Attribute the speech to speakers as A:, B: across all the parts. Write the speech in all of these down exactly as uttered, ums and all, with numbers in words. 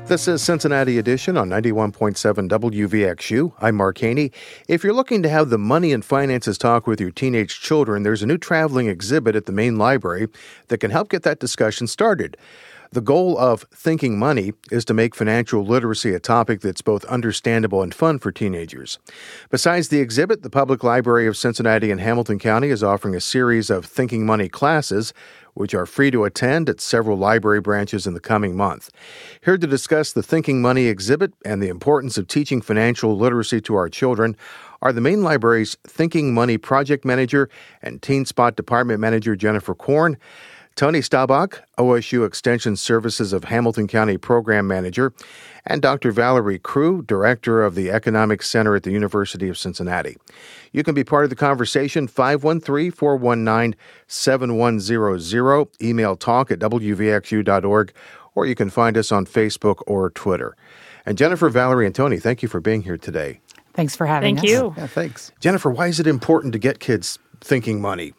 A: This is Cincinnati Edition on ninety-one point seven W V X U. I'm Mark Haney. If you're looking to have the money and finances talk with your teenage children, there's a new traveling exhibit at the main library that can help get that discussion started. The goal of Thinking Money is to make financial literacy a topic that's both understandable and fun for teenagers. Besides the exhibit, the Public Library of Cincinnati and Hamilton County is offering a series of Thinking Money classes, which are free to attend at several library branches in the coming month. Here to discuss the Thinking Money exhibit and the importance of teaching financial literacy to our children are the main library's Thinking Money project manager and Teen Spot department manager Jennifer Korn, Tony Staubach, O S U Extension Services of Hamilton County Program Manager, and Doctor Valerie Crew, Director of the Economic Center at the University of Cincinnati. You can be part of the conversation, five one three, four one nine, seven one zero zero, email talk at w v x u dot org, or you can find us on Facebook or Twitter. And Jennifer, Valerie, and Tony, thank you for being here today.
B: Thanks for having
C: Thank
B: us.
C: you.
D: Yeah, thanks.
A: Jennifer, why is it important to get kids thinking money?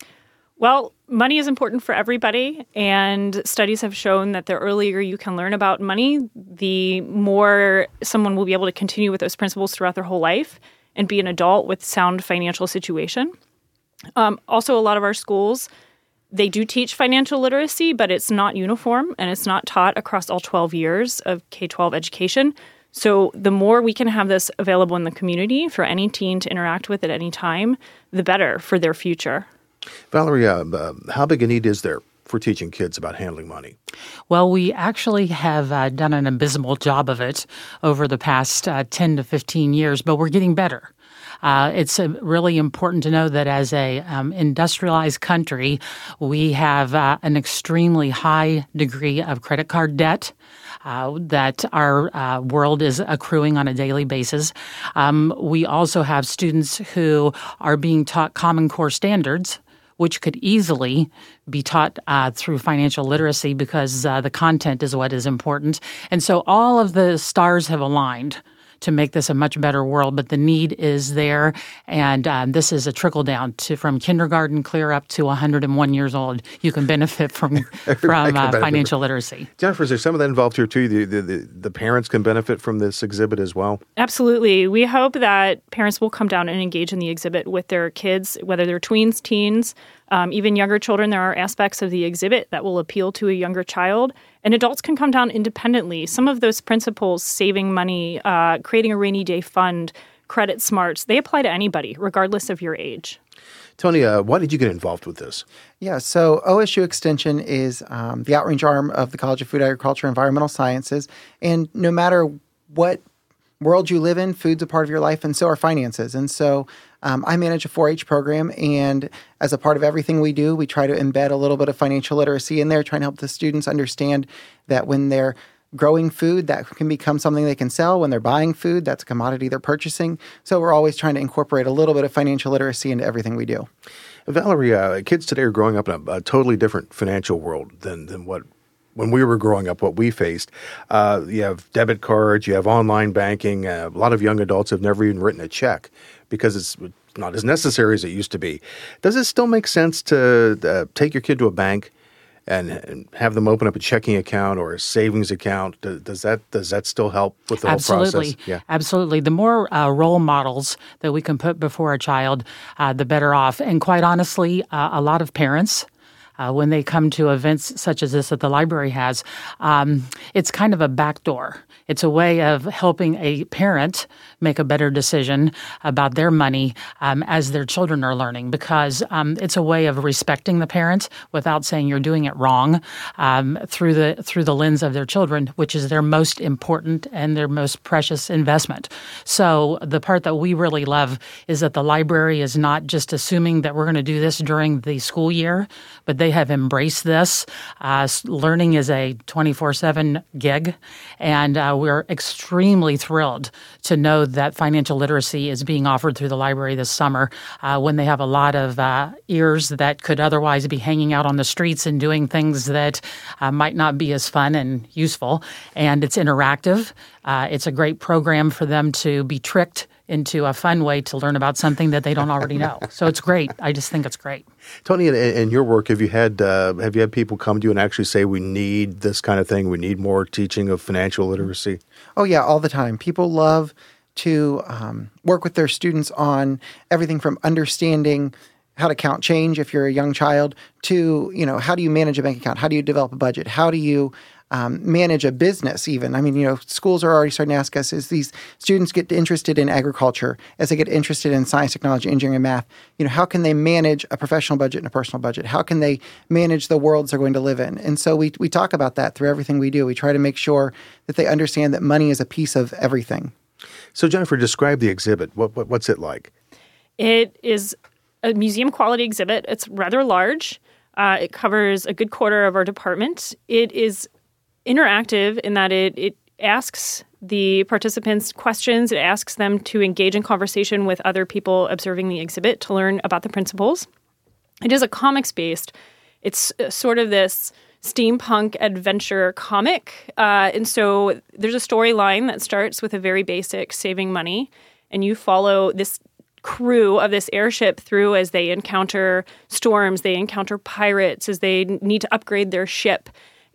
C: Well, money is important for everybody, and studies have shown that the earlier you can learn about money, the more someone will be able to continue with those principles throughout their whole life and be an adult with sound financial situation. Um, also, a lot of our schools, they do teach financial literacy, but it's not uniform, and it's not taught across all twelve years of K twelve education. So the more we can have this available in the community for any teen to interact with at any time, the better for their future.
A: Valerie, uh, uh, how big a need is there for teaching kids about handling money?
B: Well, we actually have uh, done an abysmal job of it over the past uh, ten to fifteen years, but we're getting better. Uh, it's uh, really important to know that as a um, industrialized country, we have uh, an extremely high degree of credit card debt. Uh, that our uh, world is accruing on a daily basis. Um, we also have students who are being taught Common Core standards, which could easily be taught uh, through financial literacy because uh, the content is what is important. And so all of the stars have aligned to make this a much better world, but the need is there, and um, this is a trickle down to from kindergarten clear up to one hundred one years old. You can benefit from from uh, financial literacy.
A: Jennifer, is there some of that involved here too? The, the, the, the parents can benefit from this exhibit as well?
C: Absolutely. We hope that parents will come down and engage in the exhibit with their kids, whether they're tweens, teens, um, even younger children. There are aspects of the exhibit that will appeal to a younger child. And adults can come down independently. Some of those principles, saving money, uh, creating a rainy day fund, credit smarts, they apply to anybody, regardless of your age.
A: Tony, uh, why did you get involved with this?
D: Yeah, so O S U Extension is um, the outreach arm of the College of Food, Agriculture, and Environmental Sciences. And no matter what world you live in, food's a part of your life, and so are finances. And so um, I manage a four H program, and as a part of everything we do, we try to embed a little bit of financial literacy in there, trying to help the students understand that when they're growing food, that can become something they can sell. When they're buying food, that's a commodity they're purchasing. So we're always trying to incorporate a little bit of financial literacy into everything we do.
A: Valerie, uh, kids today are growing up in a, a totally different financial world than, than what when we were growing up, what we faced. Uh, you have debit cards, you have online banking. Uh, a lot of young adults have never even written a check because it's not as necessary as it used to be. Does it still make sense to uh, take your kid to a bank and, and have them open up a checking account or a savings account? Does, does that does that still help with the
B: Absolutely.
A: whole process? Yeah.
B: Absolutely. The more uh, role models that we can put before a child, uh, the better off. And quite honestly, uh, a lot of parents, Uh, when they come to events such as this that the library has, um, it's kind of a backdoor. It's a way of helping a parent make a better decision about their money um, as their children are learning, because um, it's a way of respecting the parent without saying you're doing it wrong um, through the through the lens of their children, which is their most important and their most precious investment. So the part that we really love is that the library is not just assuming that we're going to do this during the school year, but they have embraced this. Uh, learning is a twenty-four seven gig, and uh, we're extremely thrilled to know that financial literacy is being offered through the library this summer uh, when they have a lot of uh, ears that could otherwise be hanging out on the streets and doing things that uh, might not be as fun and useful. And it's interactive. Uh, it's a great program for them to be tricked into a fun way to learn about something that they don't already know. So it's great. I just think it's great.
A: Tony, in, in your work, have you had uh, have you had people come to you and actually say, we need this kind of thing, we need more teaching of financial literacy?
D: Oh, yeah, all the time. People love to um, work with their students on everything from understanding how to count change if you're a young child to, you know, how do you manage a bank account? How do you develop a budget? How do you um, manage a business even? I mean, you know, schools are already starting to ask us as these students get interested in agriculture, as they get interested in science, technology, engineering, and math, you know, how can they manage a professional budget and a personal budget? How can they manage the worlds they're going to live in? And so we we talk about that through everything we do. We try to make sure that they understand that money is a piece of everything.
A: So, Jennifer, describe the exhibit. What, what what's it like?
C: It is a museum quality exhibit. It's rather large. Uh, it covers a good quarter of our department. It is interactive in that it it asks the participants questions. It asks them to engage in conversation with other people observing the exhibit to learn about the principles. It is a comics-based. It's sort of this steampunk adventure comic. Uh, and so there's a storyline that starts with a very basic saving money, and you follow this crew of this airship through as they encounter storms, they encounter pirates, as they need to upgrade their ship.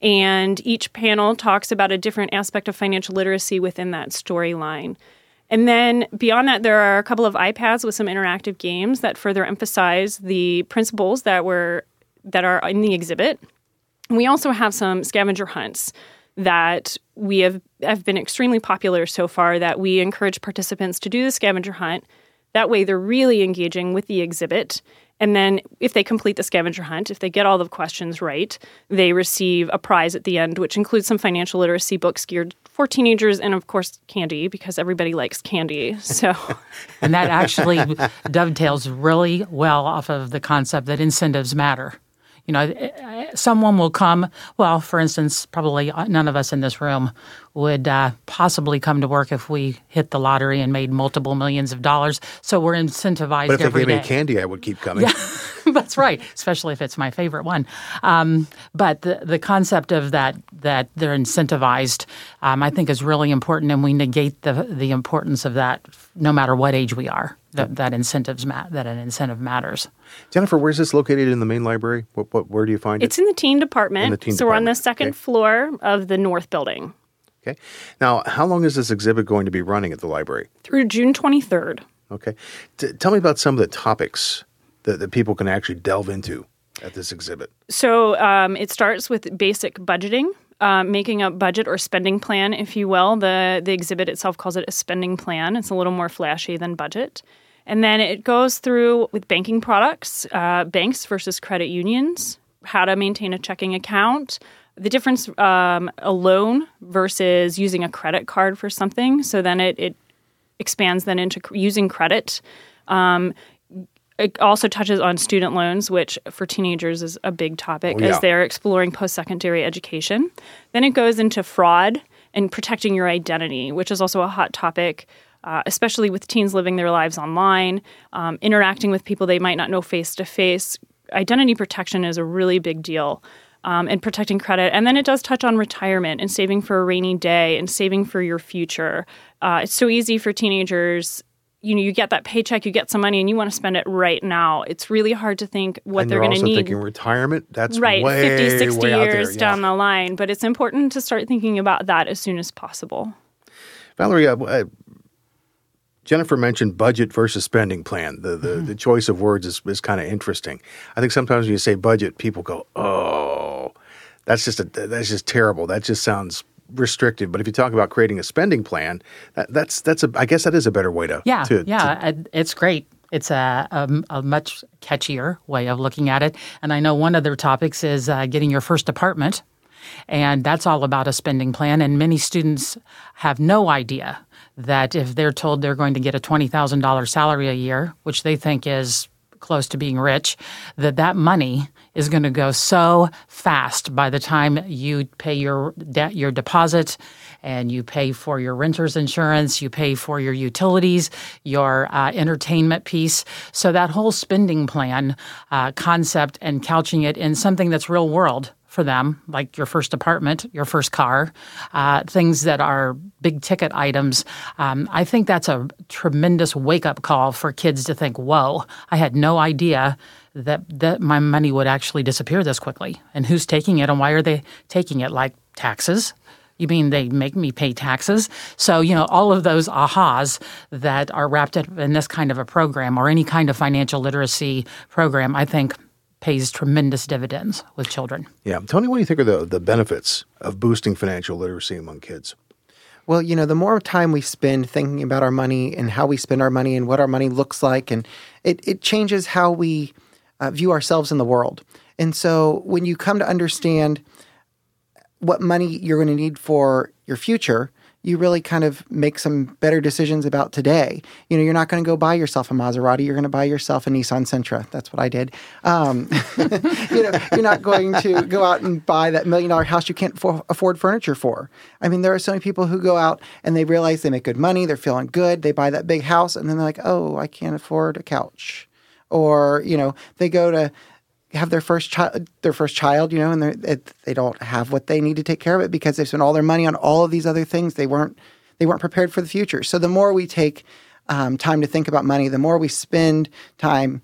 C: And each panel talks about a different aspect of financial literacy within that storyline. And then beyond that, there are a couple of iPads with some interactive games that further emphasize the principles that were that are in the exhibit. We also have some scavenger hunts that we have, have been extremely popular so far, that we encourage participants to do the scavenger hunt. That way they're really engaging with the exhibit. And then if they complete the scavenger hunt, if they get all the questions right, they receive a prize at the end, which includes some financial literacy books geared for teenagers and, of course, candy, because everybody likes candy. So,
B: And that actually dovetails really well off of the concept that incentives matter. You know, someone will come, well, for instance, probably none of us in this room would uh, possibly come to work if we hit the lottery and made multiple millions of dollars. So we're incentivized every day.
A: But if they gave me candy, I would keep coming.
B: Yeah, that's right, especially if it's my favorite one. Um, but the, the concept of that, that they're incentivized, um, I think is really important, and we negate the the importance of that no matter what age we are, that, that, incentives ma- that an incentive matters.
A: Jennifer, where's this located in the main library? What, what, where do you find it?
C: It's in the teen department.
A: In the teen
C: so
A: department.
C: We're on the second
A: okay.
C: floor of the north building.
A: Okay. Now, how long is this exhibit going to be running at the library?
C: Through June twenty-third.
A: Okay. T- tell me about some of the topics that, that people can actually delve into at this exhibit.
C: So um, it starts with basic budgeting, uh, making a budget or spending plan, if you will. The, the exhibit itself calls it a spending plan. It's a little more flashy than budget. And then it goes through with banking products, uh, banks versus credit unions, how to maintain a checking account, the difference um, a loan versus using a credit card for something. So then it, it expands then into cr- using credit. Um, it also touches on student loans, which for teenagers is a big topic
A: oh, yeah.
C: as they're exploring post-secondary education. Then it goes into fraud and protecting your identity, which is also a hot topic, uh, especially with teens living their lives online, um, interacting with people they might not know face-to-face. Identity protection is a really big deal. Um, and protecting credit. And then it does touch on retirement and saving for a rainy day and saving for your future. Uh, it's so easy for teenagers. You know, you get that paycheck, you get some money, and you want to spend it right now. It's really hard to think what
A: and
C: they're going to need.
A: And you're also thinking retirement? That's
C: right,
A: way,
C: fifty, sixty
A: way
C: years
A: out there. Yeah.
C: down the line. But it's important to start thinking about that as soon as possible.
A: Valerie, uh, uh, Jennifer mentioned budget versus spending plan. The the, mm-hmm. the choice of words is, is kind of interesting. I think sometimes when you say budget, people go, oh, that's just a, that's just terrible. That just sounds restrictive. But if you talk about creating a spending plan, that, that's that's a I guess that is a better way to
B: yeah
A: to,
B: yeah
A: to,
B: it's great. It's a, a, a much catchier way of looking at it. And I know one of their topics is uh, getting your first apartment, and that's all about a spending plan. And many students have no idea that if they're told they're going to get a twenty thousand dollars salary a year, which they think is close to being rich, that that money is going to go so fast by the time you pay your debt, your deposit, and you pay for your renter's insurance, you pay for your utilities, your uh, entertainment piece. So that whole spending plan uh, concept and couching it in something that's real world for them, like your first apartment, your first car, uh, things that are big ticket items. Um, I think that's a tremendous wake-up call for kids to think, whoa, I had no idea that, that my money would actually disappear this quickly. And who's taking it and why are they taking it? Like taxes? You mean they make me pay taxes? So, you know, all of those ahas that are wrapped up in this kind of a program or any kind of financial literacy program, I think pays tremendous dividends with children.
A: Yeah. Tony, what do you think are the, the benefits of boosting financial literacy among kids?
D: Well, you know, the more time we spend thinking about our money and how we spend our money and what our money looks like, and it, it changes how we uh, view ourselves in the world. And so when you come to understand what money you're going to need for your future, you really kind of make some better decisions about today. You know, you're not going to go buy yourself a Maserati. You're going to buy yourself a Nissan Sentra. That's what I did. Um, you know, you're not going to go out and buy that million dollar house you can't for, afford furniture for. I mean, there are so many people who go out and they realize they make good money. They're feeling good. They buy that big house and then they're like, oh, I can't afford a couch. Or, you know, they go to have their first child, their first child, you know, and it, they don't have what they need to take care of it because they spent all their money on all of these other things. They weren't, they weren't prepared for the future. So the more we take um, time to think about money, the more we spend time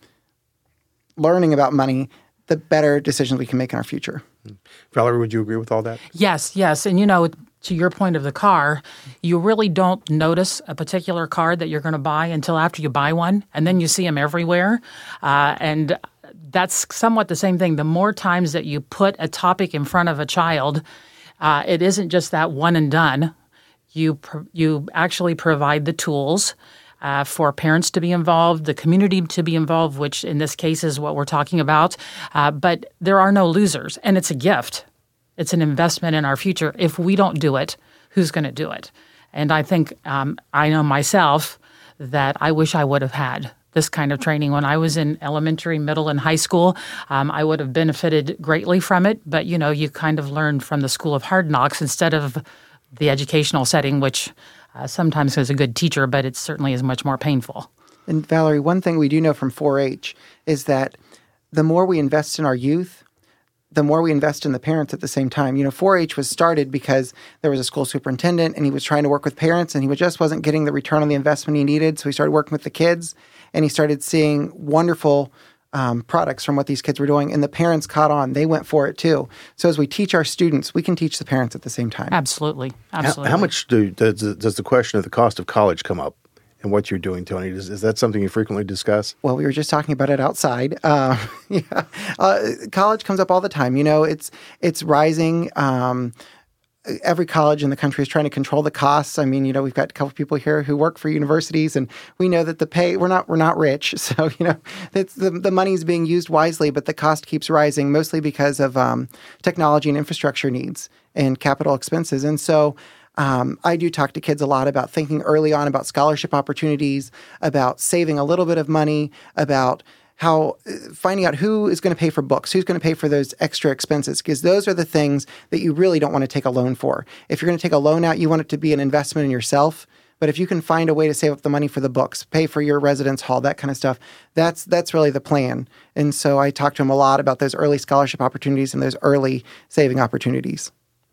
D: learning about money, the better decisions we can make in our future.
A: Valerie, would you agree with all that?
B: Yes, yes. And, you know, to your point of the car, you really don't notice a particular car that you're going to buy until after you buy one, and then you see them everywhere. Uh, and that's somewhat the same thing. The more times that you put a topic in front of a child, uh, it isn't just that one and done. You pr- you actually provide the tools uh, for parents to be involved, the community to be involved, which in this case is what we're talking about. Uh, but there are no losers, and it's a gift. It's an investment in our future. If we don't do it, who's going to do it? And I think um, I know myself that I wish I would have had this kind of training when I was in elementary, middle, and high school. Um, I would have benefited greatly from it. But, you know, you kind of learn from the school of hard knocks instead of the educational setting, which uh, sometimes is a good teacher, but it certainly is much more painful.
D: And Valerie, one thing we do know from four H is that the more we invest in our youth, the more we invest in the parents at the same time. You know, four H was started because there was a school superintendent and he was trying to work with parents and he just wasn't getting the return on the investment he needed. So he started working with the kids and he started seeing wonderful um, products from what these kids were doing. And the parents caught on. They went for it too. So as we teach our students, we can teach the parents at the same time.
B: Absolutely. Absolutely.
A: How, how much do, does, does the question of the cost of college come up? And what you're doing, Tony, is, is that something you frequently discuss?
D: Well, we were just talking about it outside. Uh, yeah, uh, college comes up all the time. You know, it's it's rising. Um, every college in the country is trying to control the costs. I mean, you know, we've got a couple people here who work for universities, and we know that the pay we're not we're not rich, so you know, it's the the money is being used wisely, but the cost keeps rising, mostly because of um, technology and infrastructure needs and capital expenses, and so. Um, I do talk to kids a lot about thinking early on about scholarship opportunities, about saving a little bit of money, about how finding out who is going to pay for books, who's going to pay for those extra expenses, because those are the things that you really don't want to take a loan for. If you're going to take a loan out, you want it to be an investment in yourself. But if you can find a way to save up the money for the books, pay for your residence hall, that kind of stuff, that's that's really the plan. And so I talk to them a lot about those early scholarship opportunities and those early saving opportunities.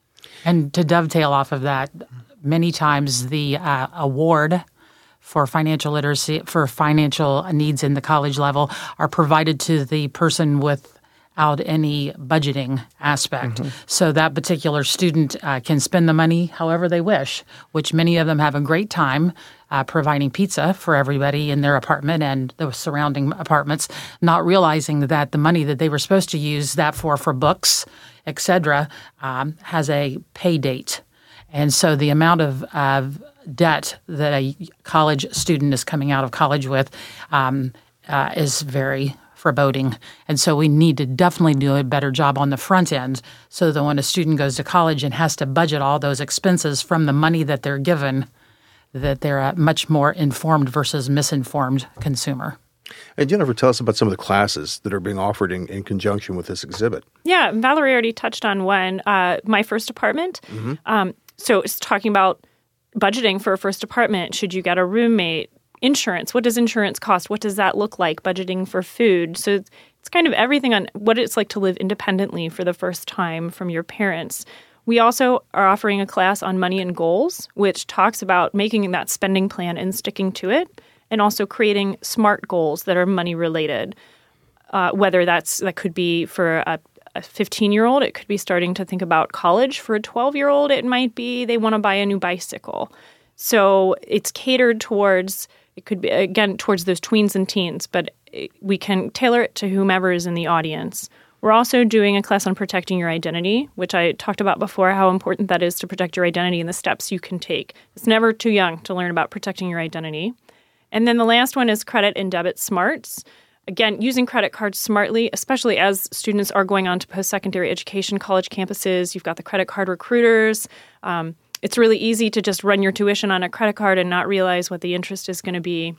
B: And to dovetail off of that, many times the uh, award for financial literacy, for financial needs in the college level are provided to the person without any budgeting aspect. Mm-hmm. So that particular student uh, can spend the money however they wish, which many of them have a great time uh, providing pizza for everybody in their apartment and the surrounding apartments, not realizing that the money that they were supposed to use that for, for books, et cetera, um, has a pay date. And so the amount of, of debt that a college student is coming out of college with um, uh, is very foreboding. And so we need to definitely do a better job on the front end so that when a student goes to college and has to budget all those expenses from the money that they're given, that they're a much more informed versus misinformed consumer.
A: And Jennifer, tell us about some of the classes that are being offered in, in conjunction with this exhibit.
C: Yeah, Valerie already touched on one, uh, My First Apartment. Mm-hmm. Um, so it's talking about budgeting for a first apartment. Should you get a roommate? Insurance. What does insurance cost? What does that look like? Budgeting for food. So it's kind of everything on what it's like to live independently for the first time from your parents. We also are offering a class on money and goals, which talks about making that spending plan and sticking to it, and also creating SMART goals that are money related. Uh, whether that's that could be for a, a fifteen-year-old, it could be starting to think about college. For a twelve-year-old, it might be they want to buy a new bicycle. So it's catered towards, it could be, again, towards those tweens and teens, but we can tailor it to whomever is in the audience. We're also doing a class on protecting your identity, which I talked about before, how important that is to protect your identity and the steps you can take. It's never too young to learn about protecting your identity. And then the last one is credit and debit smarts. Again, using credit cards smartly, especially as students are going on to post-secondary education, college campuses. You've got the credit card recruiters. Um, it's really easy to just run your tuition on a credit card and not realize what the interest is going to be.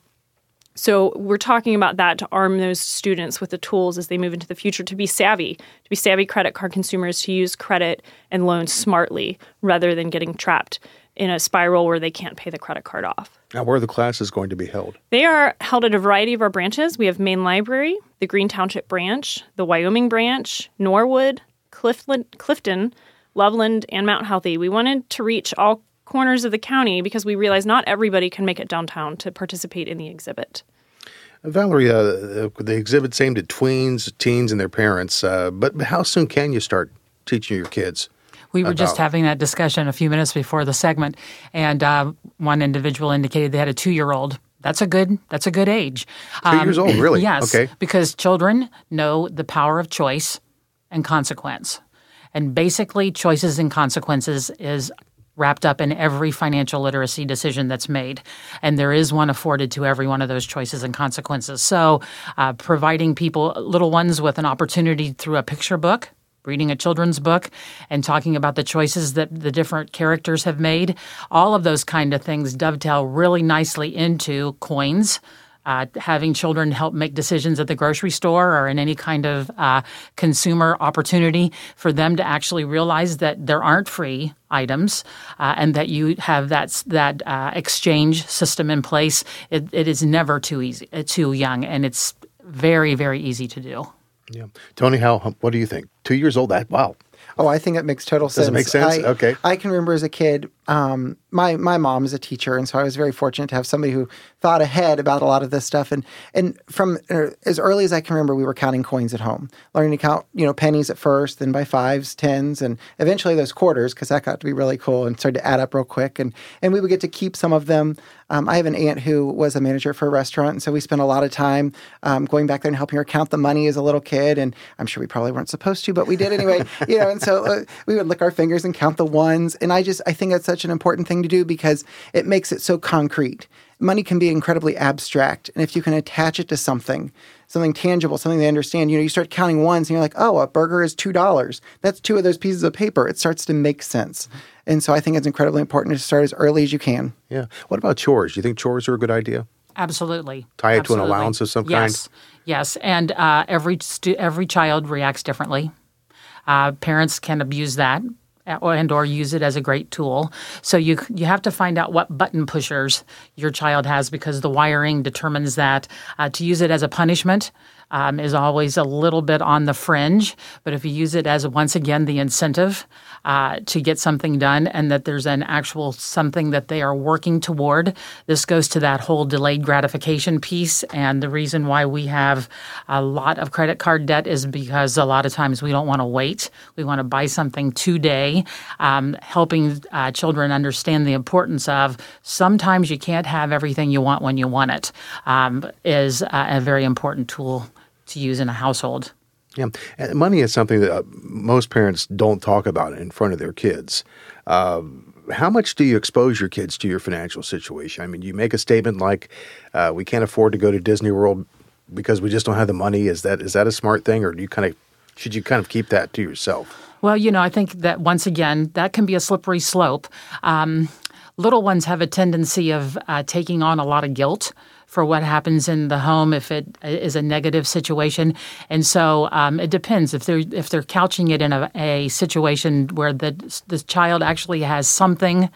C: So we're talking about that to arm those students with the tools as they move into the future to be savvy, to be savvy credit card consumers, to use credit and loans smartly rather than getting trapped in a spiral where they can't pay the credit card off.
A: Now, where are the classes going to be held?
C: They are held at a variety of our branches. We have Main Library, the Green Township branch, the Wyoming branch, Norwood, Clifton, Clifton, Loveland, and Mount Healthy. We wanted to reach all corners of the county because we realize not everybody can make it downtown to participate in the exhibit.
A: Valerie, uh, the exhibit's aimed at tweens, teens, and their parents, uh, but how soon can you start teaching your kids?
B: We were
A: about.
B: just having that discussion a few minutes before the segment, and uh, one individual indicated they had a two-year-old. That's a good. That's a good age.
A: Two um, years old, really?
B: Yes.
A: Okay.
B: Because children know the power of choice and consequence, and basically, choices and consequences is wrapped up in every financial literacy decision that's made. And there is one afforded to every one of those choices and consequences. So uh, providing people, little ones, with an opportunity through a picture book, reading a children's book, and talking about the choices that the different characters have made, all of those kind of things dovetail really nicely into coins. Uh, having children help make decisions at the grocery store or in any kind of uh, consumer opportunity for them to actually realize that there aren't free items uh, and that you have that that uh, exchange system in place. It, it is never too easy, uh, too young, and it's very, very easy to do.
A: Yeah, Tony, how? What do you think? Two years old? That wow.
D: Oh, I think it makes total sense.
A: Does it make sense?
D: I,
A: okay.
D: I can remember as a kid, um, my my mom is a teacher, and so I was very fortunate to have somebody who thought ahead about a lot of this stuff. And and from uh, as early as I can remember, we were counting coins at home, learning to count, you know, pennies at first, then by fives, tens, and eventually those quarters, because that got to be really cool and started to add up real quick. And and we would get to keep some of them. Um, I have an aunt who was a manager for a restaurant, and so we spent a lot of time um, going back there and helping her count the money as a little kid. And I'm sure we probably weren't supposed to, but we did anyway. You know, and so uh, we would lick our fingers and count the ones. And I just I think that's such an important thing to do because it makes it so concrete. Money can be incredibly abstract, and if you can attach it to something, something tangible, something they understand, you know, you start counting ones, and you're like, oh, a burger is two dollars. That's two of those pieces of paper. It starts to make sense. And so I think it's incredibly important to start as early as you can.
A: Yeah. What about chores? Do you think chores are a good idea?
B: Absolutely.
A: Tie it
B: Absolutely.
A: to an allowance of some
B: yes.
A: kind?
B: Yes. And uh, every stu- every child reacts differently. Uh, parents can abuse that and or use it as a great tool. So you you have to find out what button pushers your child has because the wiring determines that. Uh, to use it as a punishment um, is always a little bit on the fringe. But if you use it as, once again, the incentive uh, to get something done and that there's an actual something that they are working toward, this goes to that whole delayed gratification piece. And the reason why we have a lot of credit card debt is because a lot of times we don't want to wait. We want to buy something today. Um, helping uh, children understand the importance of sometimes you can't have everything you want when you want it um, is uh, a very important tool to use in a household.
A: Yeah, and money is something that uh, most parents don't talk about in front of their kids. Uh, how much do you expose your kids to your financial situation? I mean, you make a statement like, uh, "We can't afford to go to Disney World because we just don't have the money." Is that is that a smart thing, or do you kind of should you kind of keep that to yourself?
B: Well, you know, I think that once again, that can be a slippery slope. Um, little ones have a tendency of uh, taking on a lot of guilt for what happens in the home if it is a negative situation. And so um, it depends. If they're if they're couching it in a, a situation where the the child actually has something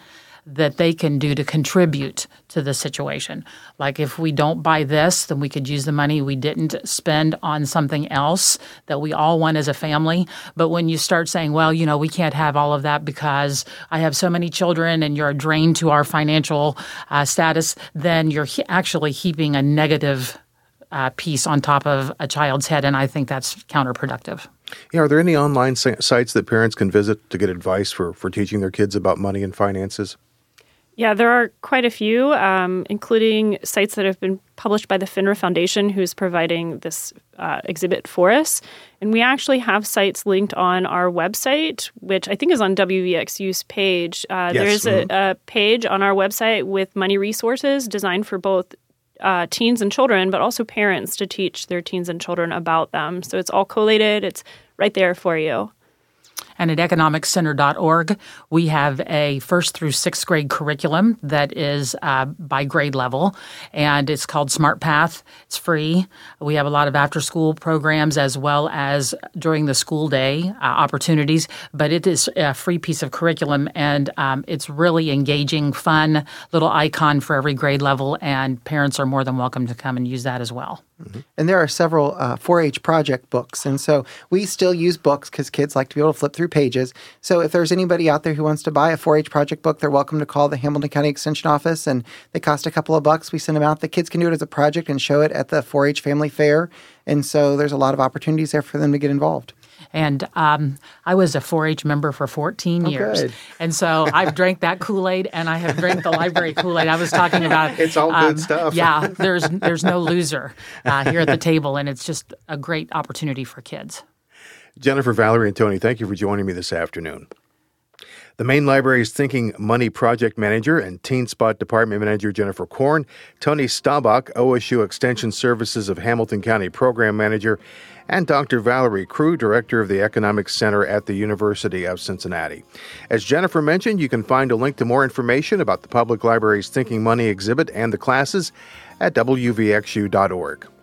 B: that they can do to contribute to the situation. Like if we don't buy this, then we could use the money we didn't spend on something else that we all want as a family. But when you start saying, well, you know, we can't have all of that because I have so many children and you're a drain to our financial uh, status, then you're he- actually heaping a negative uh, piece on top of a child's head. And I think that's counterproductive.
A: Yeah, are there any online sites that parents can visit to get advice for, for teaching their kids about money and finances?
C: Yeah, there are quite a few, um, including sites that have been published by the FINRA Foundation, who's providing this uh, exhibit for us. And we actually have sites linked on our website, which I think is on W V X U's page. Uh,
A: yes.
C: There's a, a page on our website with money resources designed for both uh, teens and children, but also parents to teach their teens and children about them. So it's all collated. It's right there for you.
B: And at economic center dot org, we have a first through sixth grade curriculum that is uh, by grade level, and it's called Smart Path. It's free. We have a lot of after-school programs as well as during the school day uh, opportunities, but it is a free piece of curriculum, and um, it's really engaging, fun, little icon for every grade level, and parents are more than welcome to come and use that as well.
D: Mm-hmm. And there are several uh, four H project books. And so we still use books because kids like to be able to flip through pages. So if there's anybody out there who wants to buy a four H project book, they're welcome to call the Hamilton County Extension Office. And they cost a couple of bucks. We send them out. The kids can do it as a project and show it at the four H Family Fair. And so there's a lot of opportunities there for them to get involved.
B: And um, I was a four H member for fourteen
D: oh,
B: years.
D: Good.
B: And so I've drank that Kool-Aid, and I have drank the library Kool-Aid. I was talking about.
A: It's all
B: um,
A: good stuff.
B: Yeah, there's there's no loser uh, here at the table, and it's just a great opportunity for kids.
A: Jennifer, Valerie, and Tony, thank you for joining me this afternoon. The Main Library's Thinking Money Project Manager and Teen Spot Department Manager Jennifer Korn, Tony Staubach, O S U Extension Services of Hamilton County Program Manager, and Doctor Valerie Crew, Director of the Economic Center at the University of Cincinnati. As Jennifer mentioned, you can find a link to more information about the Public Library's Thinking Money exhibit and the classes at W V X U dot org.